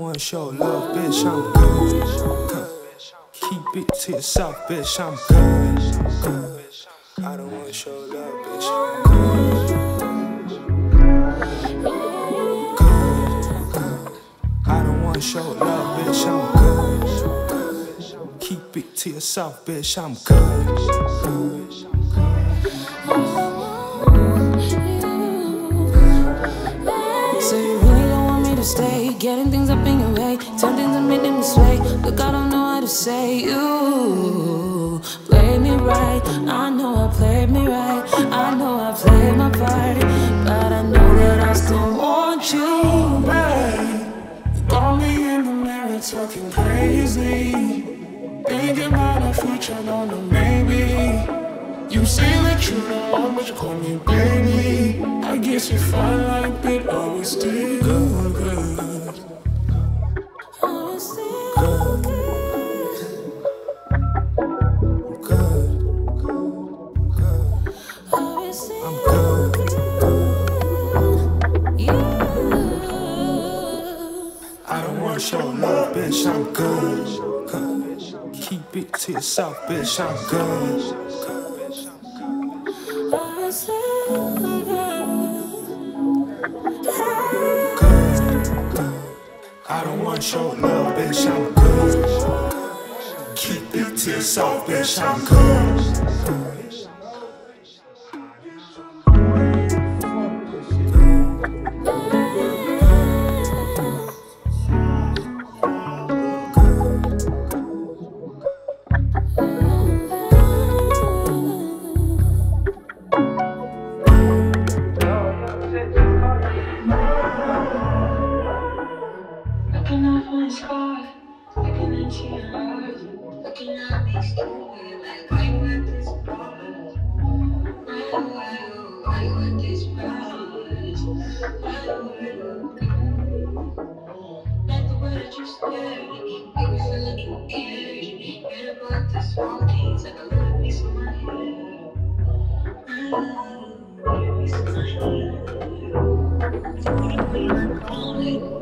wanna show love, bitch, I'm good. Keep it to yourself, bitch, I'm good. I don't wanna show love, bitch, I'm good. I don't wanna show love, bitch, I'm good. Keep it to yourself, bitch, I'm good. So you really don't want me to stay, getting things up in your way, tempting to make them sway. Look, I don't know how to say you play me right. I know I played me right, I know I played my part, but I know that I still want you, babe. You got me in the mirror talking crazy, thinking about our future, don't know, maybe. You say that you know, but you call me baby. I guess you find like that, always stay good. Always stay good. I'm good. I don't wanna show love, bitch, I'm good. Keep it to yourself, bitch, I'm good. I don't wanna show love, bitch, I'm good. Keep it to yourself, bitch, I'm good. Looking at my sky, looking at your eyes, looking at me stupid, like why you at this price? Why you at this price? Like the way that you stare at me, make me feel like you care. Read about the small things, like a little piece of my hair. Give me some of my hair. It's pretty clean, I call it.